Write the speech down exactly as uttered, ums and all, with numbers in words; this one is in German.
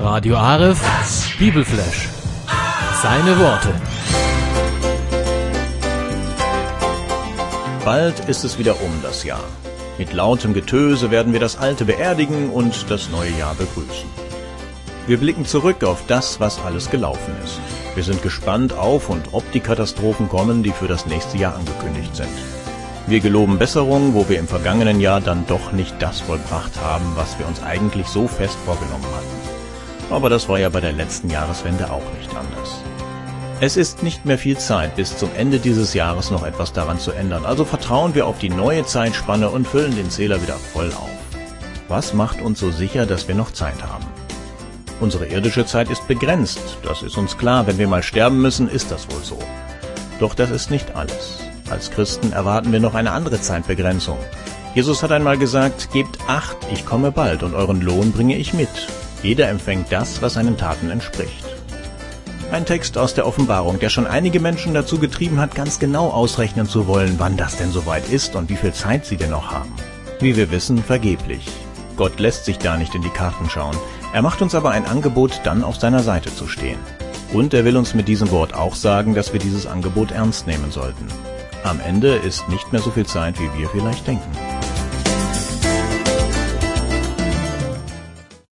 Radio Aref, Bibelflash. Seine Worte. Bald ist es wieder um das Jahr. Mit lautem Getöse werden wir das Alte beerdigen und das neue Jahr begrüßen. Wir blicken zurück auf das, was alles gelaufen ist. Wir sind gespannt auf und ob die Katastrophen kommen, die für das nächste Jahr angekündigt sind. Wir geloben Besserung, wo wir im vergangenen Jahr dann doch nicht das vollbracht haben, was wir uns eigentlich so fest vorgenommen hatten. Aber das war ja bei der letzten Jahreswende auch nicht anders. Es ist nicht mehr viel Zeit, bis zum Ende dieses Jahres noch etwas daran zu ändern. Also vertrauen wir auf die neue Zeitspanne und füllen den Zähler wieder voll auf. Was macht uns so sicher, dass wir noch Zeit haben? Unsere irdische Zeit ist begrenzt. Das ist uns klar. Wenn wir mal sterben müssen, ist das wohl so. Doch das ist nicht alles. Als Christen erwarten wir noch eine andere Zeitbegrenzung. Jesus hat einmal gesagt, gebt Acht, ich komme bald und euren Lohn bringe ich mit. Jeder empfängt das, was seinen Taten entspricht. Ein Text aus der Offenbarung, der schon einige Menschen dazu getrieben hat, ganz genau ausrechnen zu wollen, wann das denn soweit ist und wie viel Zeit sie denn noch haben. Wie wir wissen, vergeblich. Gott lässt sich da nicht in die Karten schauen. Er macht uns aber ein Angebot, dann auf seiner Seite zu stehen. Und er will uns mit diesem Wort auch sagen, dass wir dieses Angebot ernst nehmen sollten. Am Ende ist nicht mehr so viel Zeit, wie wir vielleicht denken.